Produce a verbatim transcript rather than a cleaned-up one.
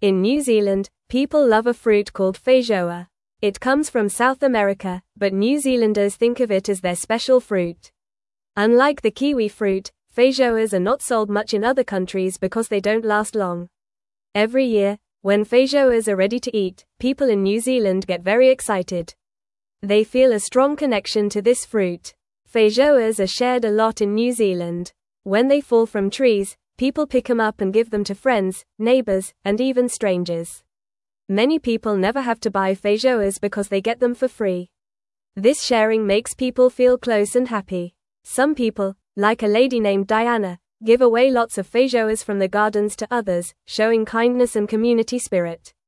In New Zealand, people love a fruit called feijoa. It comes from South America, but New Zealanders think of it as their special fruit. Unlike the kiwi fruit, feijoas are not sold much in other countries because they don't last long. Every year, when feijoas are ready to eat, people in New Zealand get very excited. They feel a strong connection to this fruit. Feijoas are shared a lot in New Zealand. When they fall from trees, people pick them up and give them to friends, neighbors, and even strangers. Many people never have to buy feijoas because they get them for free. This sharing makes people feel close and happy. Some people, like a lady named Diana, give away lots of feijoas from the gardens to others, showing kindness and community spirit.